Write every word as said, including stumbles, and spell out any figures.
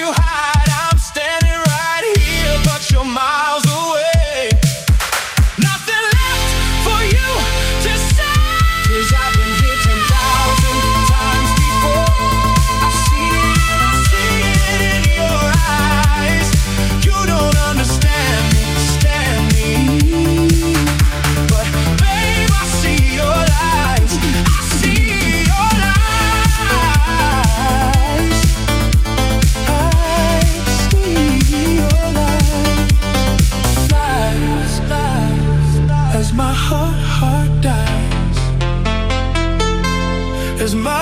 you hide. I'm standing right here, but you're miles away. Nothing left for you to say. 'Cause I've been here ten thousand times before. I've seen it, I've seen it in your eyes. You don't understand me, stand me. But babe, I see your lies. I see your lies. I see your lies. Lies, lies, lies. As my heart, heart dies. As my